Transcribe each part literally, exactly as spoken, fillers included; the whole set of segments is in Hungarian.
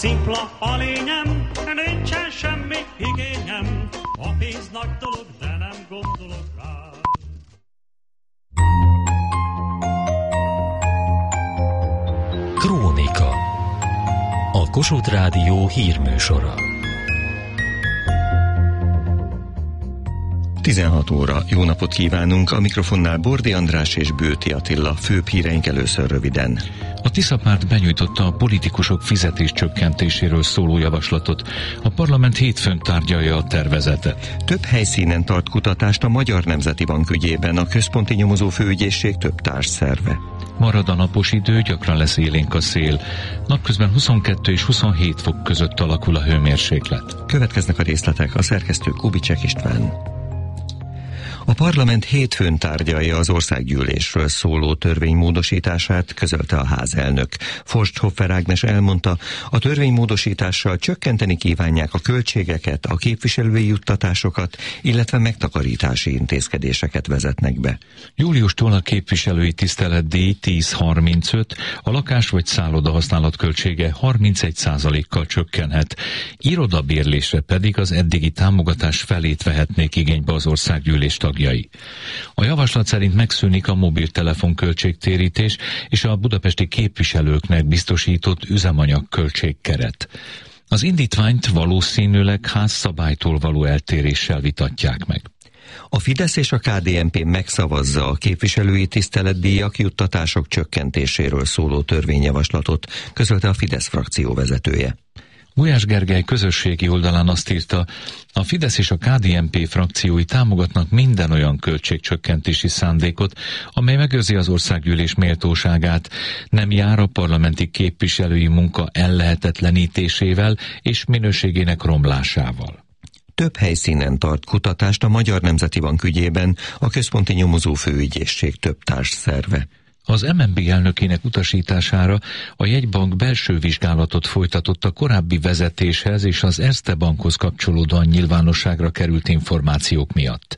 Szimpla a lényem, nincsen semmi igényem, a pénz nagy dolog, de nem gondolok rá. Krónika. A Kossuth Rádió hírműsora. tizenhat óra. Jó napot kívánunk! A mikrofonnál Bordi András és Bőti Attila. Főbb híreink először röviden. A Tisza párt benyújtotta a politikusok fizetés csökkentéséről szóló javaslatot. A parlament hétfőn tárgyalja a tervezetet. Több helyszínen tart kutatást a Magyar Nemzeti Bank ügyében a Központi Nyomozó Főügyészség több társszerve. Marad a napos idő, gyakran lesz élénk a szél. Napközben huszonkettő és huszonhét fok között alakul a hőmérséklet. Következnek a részletek, a szerkesztő Kubicsek István. A parlament hétfőn tárgyalja az országgyűlésről szóló törvény módosítását, közölte a házelnök. Forsthoffer Ágnes elmondta, a törvénymódosítással csökkenteni kívánják a költségeket, a képviselői juttatásokat, illetve megtakarítási intézkedéseket vezetnek be. Júliustól a képviselői tiszteletdíj tíz harmincöt, a lakás vagy szálloda használat költsége harmincegy százalékkal csökkenhet, irodabérlésre pedig az eddigi támogatás felét vehetnék igénybe az országgyűlés tagjai. A javaslat szerint megszűnik a mobiltelefon költségtérítés és a budapesti képviselőknek biztosított üzemanyag költségkeret. Az indítványt valószínűleg házszabálytól való eltéréssel vitatják meg. A Fidesz és a ká dé en pé megszavazza a képviselői tiszteletdíjak, juttatások csökkentéséről szóló törvényjavaslatot, közölte a Fidesz frakció vezetője. Gulyás Gergely közösségi oldalán azt írta, a Fidesz és a ká dé en pé frakciói támogatnak minden olyan költségcsökkentési szándékot, amely megőrzi az országgyűlés méltóságát, nem jár a parlamenti képviselői munka ellehetetlenítésével és minőségének romlásával. Több helyszínen tart kutatást a Magyar Nemzeti Bank ügyében a Központi Nyomozó Főügyészség több társszerve. Az em en bé elnökének utasítására a jegybank belső vizsgálatot folytatott a korábbi vezetéshez és az Erste Bankhoz kapcsolódóan nyilvánosságra került információk miatt.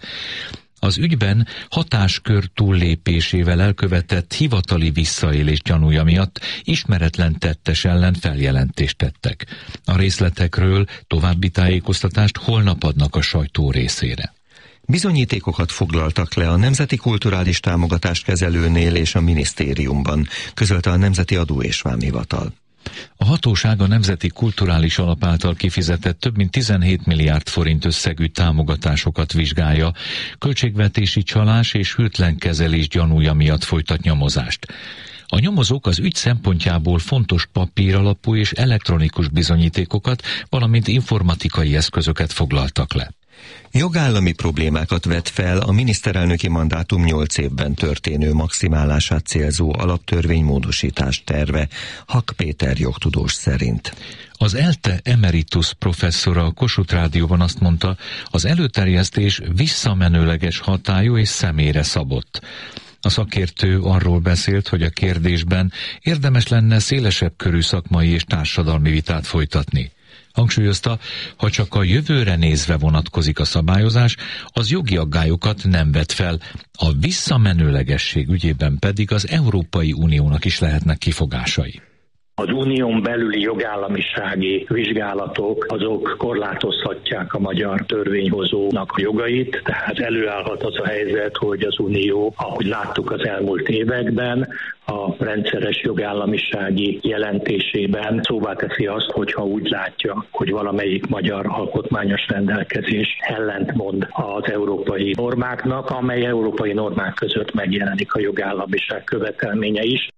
Az ügyben hatáskör túllépésével elkövetett hivatali visszaélés gyanúja miatt ismeretlen tettes ellen feljelentést tettek. A részletekről további tájékoztatást holnap adnak a sajtó részére. Bizonyítékokat foglaltak le a Nemzeti Kulturális Támogatást kezelőnél és a minisztériumban, közölte a Nemzeti Adó és Vámhivatal. A hatóság a Nemzeti Kulturális Alap által kifizetett több mint tizenhét milliárd forint összegű támogatásokat vizsgálja, költségvetési csalás és hűtlen kezelés gyanúja miatt folytat nyomozást. A nyomozók az ügy szempontjából fontos papíralapú és elektronikus bizonyítékokat, valamint informatikai eszközöket foglaltak le. Jogállami problémákat vet fel a miniszterelnöki mandátum nyolc évben történő maximálását célzó alaptörvénymódosítás terve, Hak Péter jogtudós szerint. Az ELTE emeritus professzora a Kossuth Rádióban azt mondta, az előterjesztés visszamenőleges hatályú és személyre szabott. A szakértő arról beszélt, hogy a kérdésben érdemes lenne szélesebb körű szakmai és társadalmi vitát folytatni. Hangsúlyozta, ha csak a jövőre nézve vonatkozik a szabályozás, az jogi aggályokat nem vet fel, a visszamenőlegesség ügyében pedig az Európai Uniónak is lehetnek kifogásai. Az unión belüli jogállamisági vizsgálatok azok korlátozhatják a magyar törvényhozónak a jogait, tehát előállhat az a helyzet, hogy az unió, ahogy láttuk az elmúlt években, a rendszeres jogállamisági jelentésében szóvá teszi azt, hogyha úgy látja, hogy valamelyik magyar alkotmányos rendelkezés ellentmond az európai normáknak, amely európai normák között megjelenik a jogállamiság követelménye is.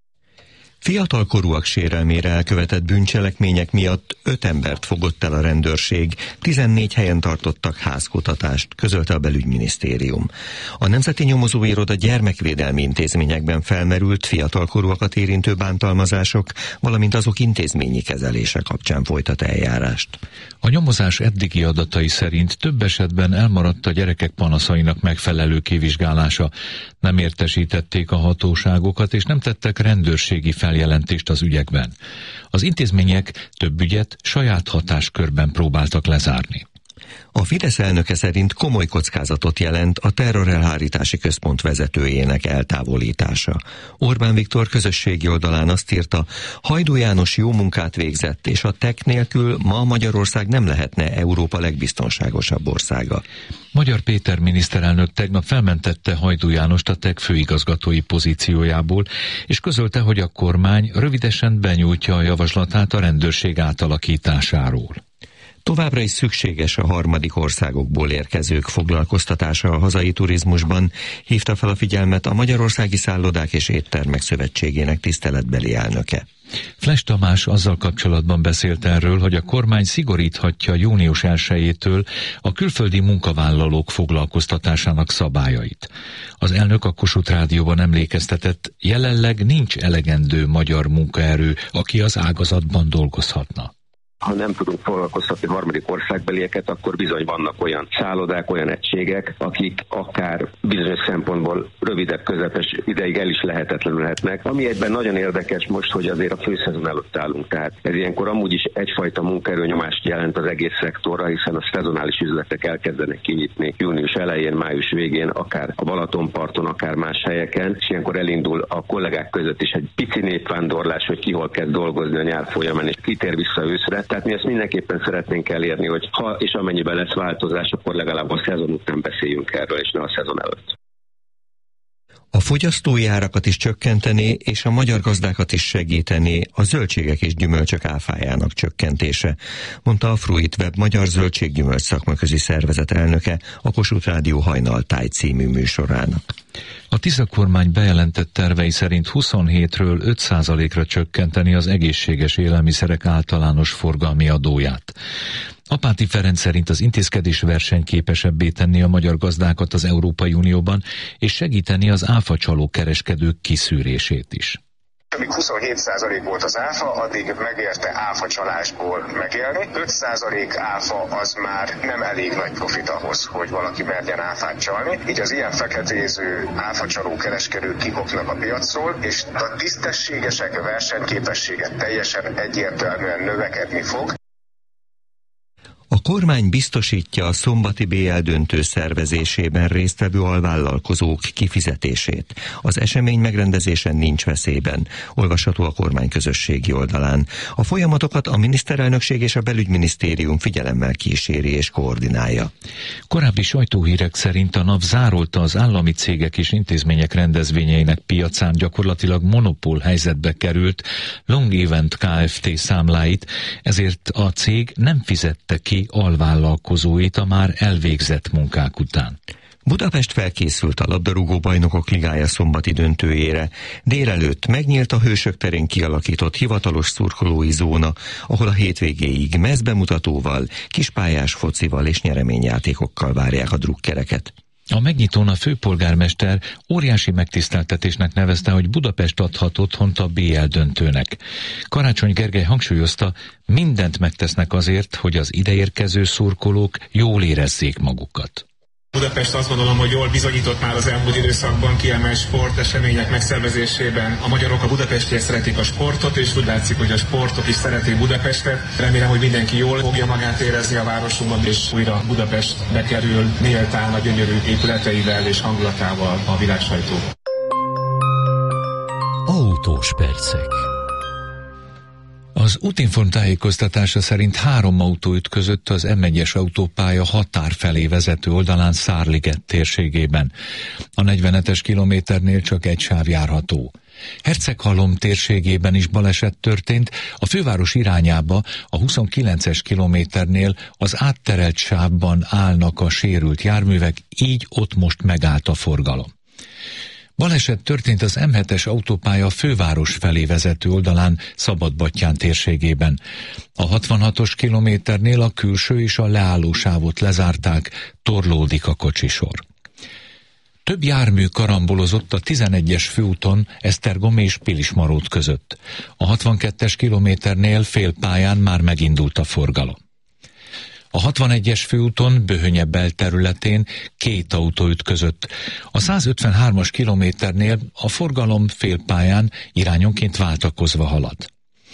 Fiatalkorúak sérelmére elkövetett bűncselekmények miatt öt embert fogott el a rendőrség, tizennégy helyen tartottak házkutatást, közölte a belügyminisztérium. A Nemzeti Nyomozóiroda gyermekvédelmi intézményekben felmerült fiatalkorúakat érintő bántalmazások, valamint azok intézményi kezelése kapcsán folytat eljárást. A nyomozás eddigi adatai szerint több esetben elmaradt a gyerekek panaszainak megfelelő kivizsgálása. Nem értesítették a hatóságokat, és nem tettek rendőrségi feljelentést az ügyekben. Az intézmények több ügyet saját hatáskörben próbáltak lezárni. A Fidesz elnöke szerint komoly kockázatot jelent a terrorelhárítási központ vezetőjének eltávolítása. Orbán Viktor közösségi oldalán azt írta, Hajdú János jó munkát végzett, és a té e ká nélkül ma Magyarország nem lehetne Európa legbiztonságosabb országa. Magyar Péter miniszterelnök tegnap felmentette Hajdú Jánost a té e ká főigazgatói pozíciójából, és közölte, hogy a kormány rövidesen benyújtja a javaslatát a rendőrség átalakításáról. Továbbra is szükséges a harmadik országokból érkezők foglalkoztatása a hazai turizmusban, hívta fel a figyelmet a Magyarországi Szállodák és Éttermek Szövetségének tiszteletbeli elnöke. Flesch Tamás azzal kapcsolatban beszélt erről, hogy a kormány szigoríthatja június elsejétől a külföldi munkavállalók foglalkoztatásának szabályait. Az elnök a Kossuth Rádióban emlékeztetett, jelenleg nincs elegendő magyar munkaerő, aki az ágazatban dolgozhatna. Ha nem tudunk foglalkoztatni harmadik országbelieket, akkor bizony vannak olyan szállodák, olyan egységek, akik akár bizonyos szempontból rövidebb, közepes ideig el is lehetetlenülhetnek. Ami egyben nagyon érdekes most, hogy azért a főszezon előtt állunk. Tehát ez ilyenkor amúgy is egyfajta munkaerőnyomást jelent az egész szektorra, hiszen a szezonális üzletek elkezdenek kinyitni június elején, május végén, akár a Balatonparton, akár más helyeken, és ilyenkor elindul a kollégák között is egy pici népvándorlás, hogy ki hol kezd dolgozni a nyár folyamán, és kitér vissza őszre. Tehát mi ezt mindenképpen szeretnénk elérni, hogy ha és amennyiben lesz változás, akkor legalább a szezon után beszéljünk erről, és ne a szezon előtt. A fogyasztói árakat is csökkenteni, és a magyar gazdákat is segíteni a zöldségek és gyümölcsök áfájának csökkentése, mondta a Fruit Web Magyar Zöldséggyümölcs Szakmaközi Szervezet elnöke a Kossuth Rádió Hajnaltáj című műsorának. A Tisza kormány bejelentett tervei szerint huszonhétről öt százalékra csökkenteni az egészséges élelmiszerek általános forgalmi adóját. Apáti Ferenc szerint az intézkedés versenyképesebbé tenni a magyar gazdákat az Európai Unióban, és segíteni az áfacsaló kereskedők kiszűrését is. Amíg huszonhét százalék volt az áfa, addig megérte áfacsalásból megélni. öt százalék áfa az már nem elég nagy profit ahhoz, hogy valaki merjen áfát csalni. Így az ilyen feketéző áfacsaló kereskedők kikopnak a piacról, és a tisztességesek versenyképessége teljesen egyértelműen növekedni fog. A kormány biztosítja a szombati bé el döntő szervezésében résztvevő alvállalkozók kifizetését. Az esemény megrendezése nincs veszélyben, olvasható a kormány közösségi oldalán. A folyamatokat a miniszterelnökség és a belügyminisztérium figyelemmel kíséri és koordinálja. Korábbi sajtóhírek szerint a NAV zárolta az állami cégek és intézmények rendezvényeinek piacán gyakorlatilag monopól helyzetbe került Long Event Kft. Számláit, ezért a cég nem fizette ki alvállalkozóit a már elvégzett munkák után. Budapest felkészült a labdarúgó bajnokok ligája szombati döntőjére. Délelőtt megnyílt a Hősök terén kialakított hivatalos szurkolói zóna, ahol a hétvégéig mezbemutatóval, kispályás focival és nyereményjátékokkal várják a drukkereket. A megnyitón a főpolgármester óriási megtiszteltetésnek nevezte, hogy Budapest adhat otthont a bé el döntőnek. Karácsony Gergely hangsúlyozta, mindent megtesznek azért, hogy az ideérkező szurkolók jól érezzék magukat. Budapest azt gondolom, hogy jól bizonyított már az elmúlt időszakban kiemelt sportesemények megszervezésében. A magyarok a budapestiek szeretik a sportot, és úgy látszik, hogy a sportot is szeretik Budapestet. Remélem, hogy mindenki jól fogja magát érezni a városunkban, és újra Budapest bekerül méltán a gyönyörű épületeivel és hangulatával a világsajtó. Autós percek. Az Útinform tájékoztatása szerint három autó ütközött az em egyes autópálya határ felé vezető oldalán Szárliget térségében. A negyvenhetes kilométernél csak egy sáv járható. Herceghalom térségében is baleset történt, a főváros irányába a huszonkilences kilométernél az átterelt sávban állnak a sérült járművek, így ott most megállt a forgalom. Baleset történt az em hetes autópálya főváros felé vezető oldalán Szabadbattyán térségében. A hatvanhatos kilométernél a külső és a leálló sávot lezárták, torlódik a kocsisor. Több jármű karambolozott a tizenegyes főúton Esztergom és Pilismarót között. A hatvankettes kilométernél félpályán már megindult a forgalom. A hatvanegyes főúton Böhönye területén két autó ütközött. A százötvenhármas kilométernél a forgalom félpályán irányonként váltakozva halad.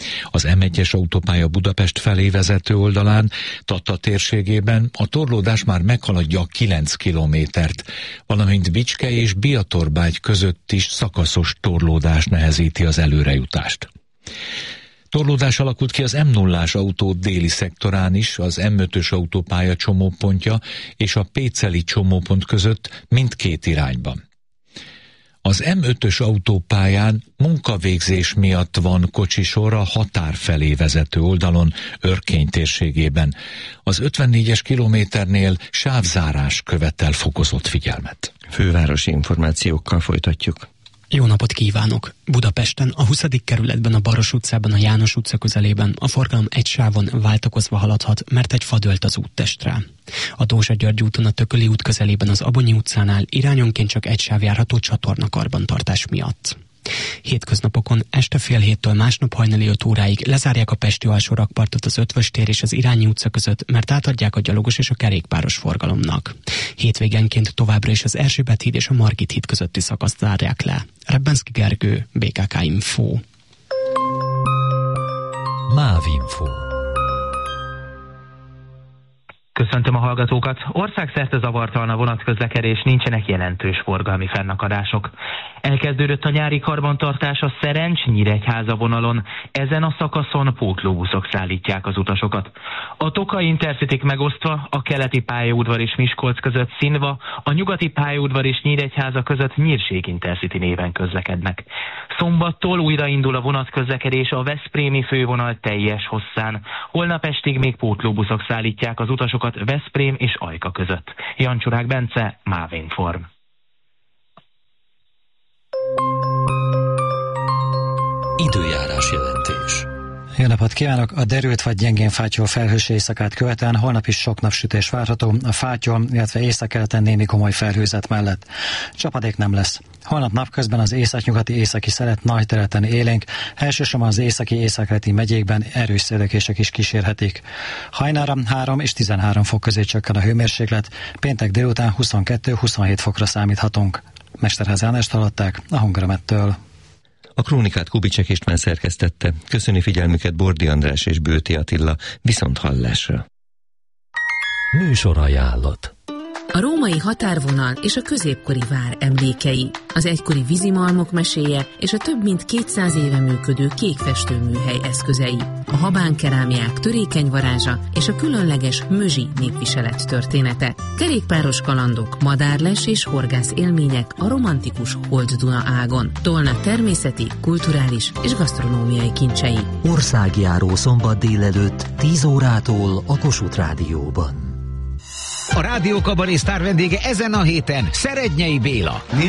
Az em egyes autópálya Budapest felé vezető oldalán, Tata térségében a torlódás már meghaladja a kilenc kilométert, valamint Bicske és Biatorbágy között is szakaszos torlódás nehezíti az előrejutást. Torlódás alakult ki az em nullás autó déli szektorán is, az em ötös autópálya csomópontja és a Péceli csomópont között mindkét irányban. Az em ötös autópályán munkavégzés miatt van kocsisor a határ felé vezető oldalon, Örkény térségében. Az ötvennégyes kilométernél sávzárás követel fokozott figyelmet. Fővárosi információkkal folytatjuk. Jó napot kívánok! Budapesten, a huszadik kerületben, a Baros utcában, a János utca közelében a forgalom egy sávon váltakozva haladhat, mert egy fa dőlt az úttestre. A Dózsa-György úton, a Tököli út közelében, az Abonyi utcánál irányonként csak egy sáv járható csatornakarbantartás miatt. Hétköznapokon este fél héttől másnap hajnali öt óráig lezárják a pesti alsó rakpartot az Ötvös tér és az Irányi utca között, mert átadják a gyalogos és a kerékpáros forgalomnak. Hétvégenként továbbra is az Erzsébet híd és a Margit híd közötti szakaszt zárják le. Rebbenszky Gergő, bé ká ká Info. Mávinfo. Köszöntöm a hallgatókat! Országszerte zavartalan a vonatközlekedés, nincsenek jelentős forgalmi fennakadások. Elkezdődött a nyári karbantartás a Szerencs-Nyíregyháza vonalon. Ezen a szakaszon pótlóbuszok szállítják az utasokat. A Tokai Intercityk megosztva, a keleti pályaudvar és Miskolc között Szinva, a nyugati pályaudvar és Nyíregyháza között Nyírség Intercity néven közlekednek. Szombattól újraindul a vonatközlekedés a veszprémi fővonal teljes hosszán. Holnap estig még pótlóbuszok szállítják az utasokat Veszprém és Ajka között. Jancsurák Bence, Mávinform. Időjárás jelentés. Jó napot kívánok! A derült vagy gyengén fátyol felhős éjszakát követően holnap is sok napsütés várható, a fátyol, illetve északkeleten némi komoly felhőzet mellett. Csapadék nem lesz. Holnap napközben az északnyugati északi szelet nagy területen élénk, elsősorban az északi északkeleti megyékben erős szélökések is kísérhetik. Hajnalra három és tizenhárom fok közé csökken a hőmérséklet, péntek délután huszonkettő-huszonhét fokra számíthatunk. Mesterházi Ánást hallották a Hangremettől. A krónikát Kubicek István szerkesztette. Köszöni figyelmüket Bordi András és Bőti Attila. Viszont hallásra. Műsorajánlat. A római határvonal és a középkori vár emlékei, az egykori vízimalmok meséje és a több mint kétszáz éve működő kékfestőműhely eszközei, a habánkerámiák törékeny varázsa és a különleges mözsi népviselet története, kerékpáros kalandok, madárles és horgász élmények a romantikus Holt-Duna ágon, Tolna természeti, kulturális és gasztronómiai kincsei. Országjáró szombat délelőtt tíz órától a Kossuth Rádióban. A Rádió Kabaré sztár vendége ezen a héten Szerednyei Béla.